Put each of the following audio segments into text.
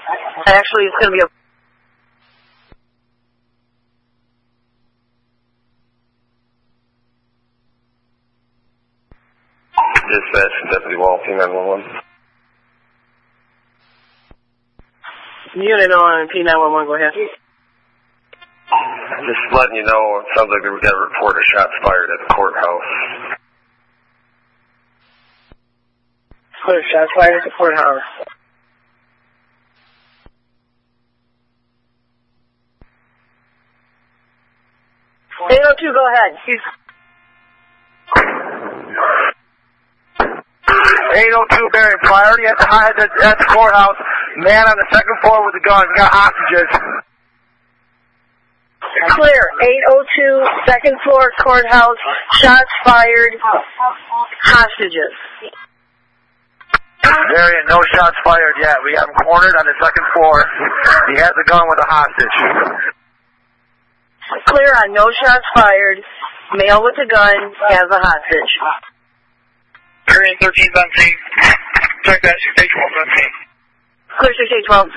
Actually, it's going to be a... Dispatch, Deputy Wall, P911. Unit on P911, go ahead. Just letting you know, it sounds like we got a report of shots fired at the courthouse. Clear, shots fired at the courthouse. Two, go ahead. 802 bearing priority at the courthouse. Man on the second floor with a gun. We got hostages. Clear. 802 second floor courthouse. Shots fired. Hostages. Variant, no shots fired yet. We have him cornered on the second floor. He has a gun with a hostage. Clear on no shots fired. Male with a gun has a hostage. Variant 13's on scene. Check that. 6-8-12's on scene. Clear 6-8-12.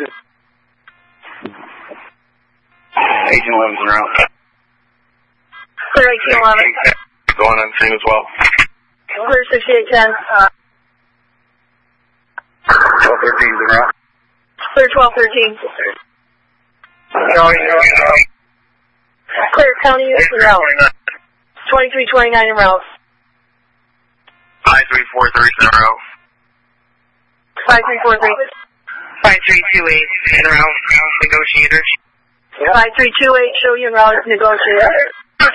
Agent 11's en route. Clear 1811. Going on scene as well. Clear 6810. 1213's en route. Clear 1213. Clear county units en route. 2329 en route. 5343's en route. 5343. 5328 en route. Negotiators. 5328 show you en route negotiator.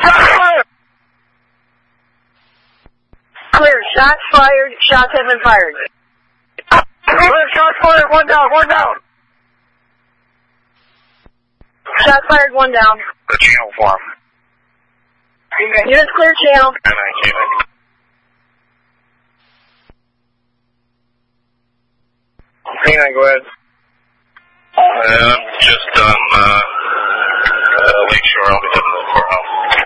Clear. Shots fired. Shots have been fired. Clear. Shots fired. One down. One down. Shots fired. One down. The channel form. Units clear channel. P9, go ahead. Just on Lakeshore. I'll be heading to the courthouse.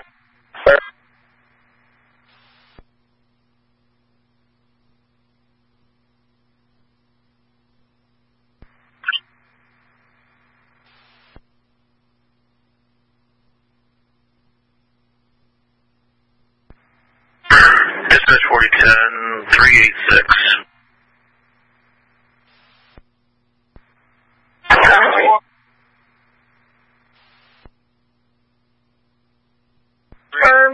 Dispatch 4010, 386. Confirm.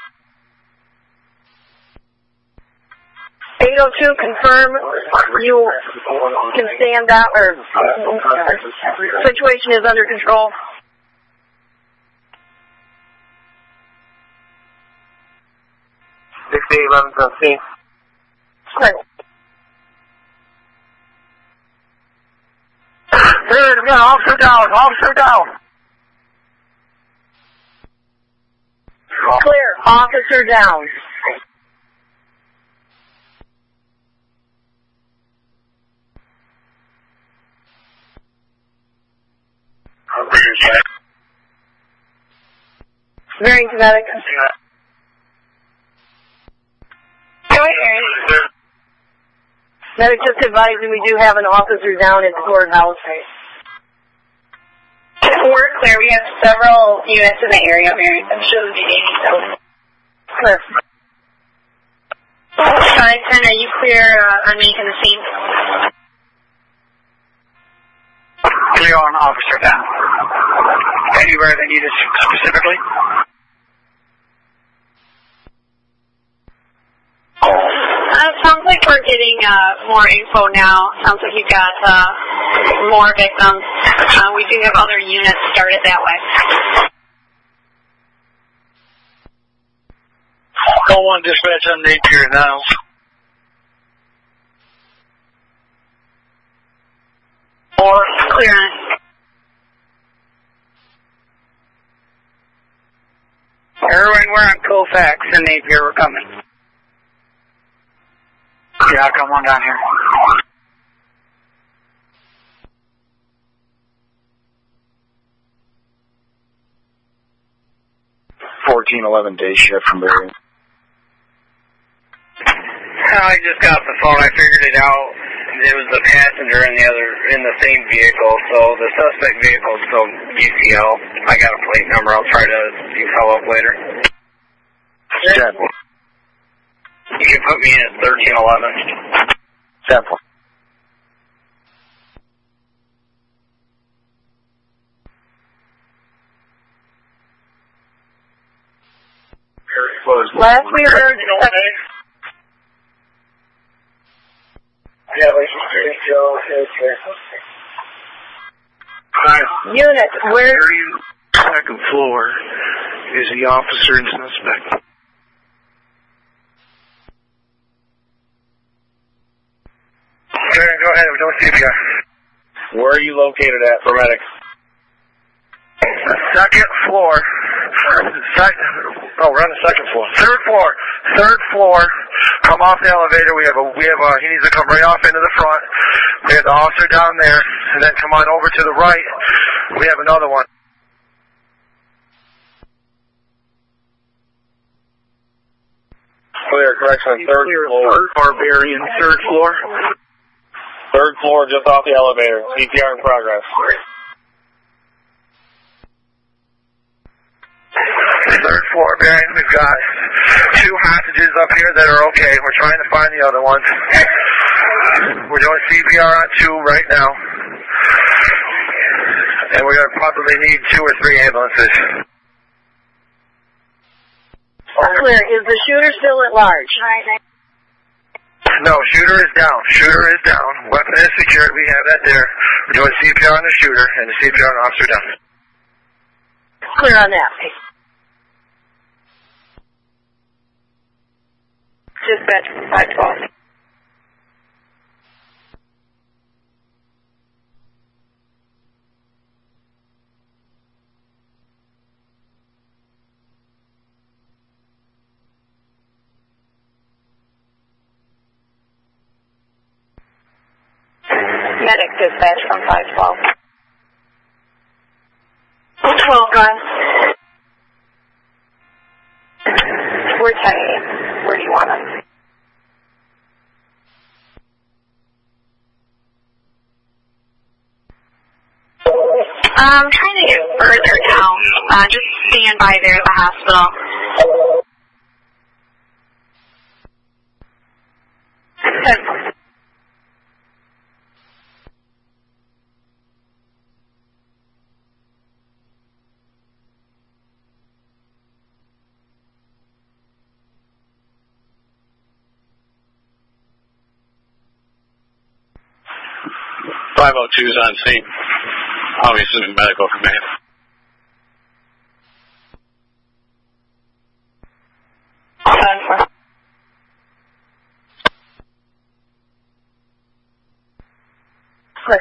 802, confirm you can stand out, or situation is under control. 6811's on scene. Clear. Here, we got officer down. Officer down. Clear. Officer down. Very kinetic. Medic just advising we do have an officer down at the courthouse. We're clear. We have several units in the area. I'm sure the meeting, so. Clear. 510, are you clear on making the scene? Clear on officer down. Anywhere they need us specifically? It sounds like we're getting more info now. Sounds like you've got more victims. We do have other units started that way. Call 1 dispatch on Napier now. Or clear on it. Erwin, we're on Colfax and Napier. We're coming. Yeah, come on down here. $1411 day shift from Berry. I just got the phone. I figured it out. it was the passenger in the same vehicle, so the suspect vehicle is still UCL. I got a plate number. I'll try to follow up later. Sample. You can put me in at 1311. Sample. Last we heard... Unit, where... 32nd floor is the officer and suspect. Go ahead, we're doing CPR. Where are you located at for medics? Second floor. We're on the second floor. Third floor. Come off the elevator. He needs to come right off into the front. We have the officer down there, and then come on over to the right. We have another one. Clear, correction, third floor. Barbarian, third floor. Third floor, just off the elevator. CPR in progress. Third floor, Barbarian. We've got 2 hostages up here that are okay. We're trying to find the other ones. We're doing CPR on 2 right now. And we're going to probably need 2 or 3 ambulances. Clear. Is the shooter still at large? No, shooter is down. Weapon is secured. We have that there. We're doing CPR on the shooter and the CPR on the officer down. Clear on that. Dispatch 512. Medic dispatch from 512. 12 guys. We're 10-8. Where do you want us? I'm trying to get further down. Just stand by there at the hospital. is on scene. Obviously, medical command. Clear.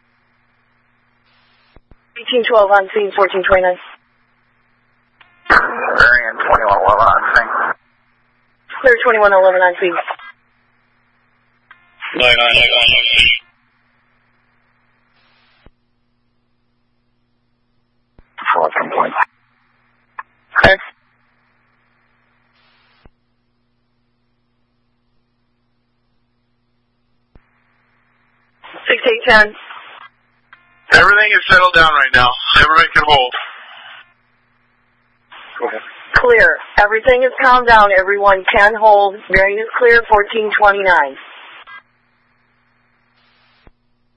1812 on scene, 1429. Variant 2111 on scene. Clear 2111 on scene. 9-9. For complaint. Clear. $6-8-10. Everything is settled down right now. Everybody can hold. Go ahead. Clear. Everything is calmed down. Everyone can hold. Bearing is clear, 1429.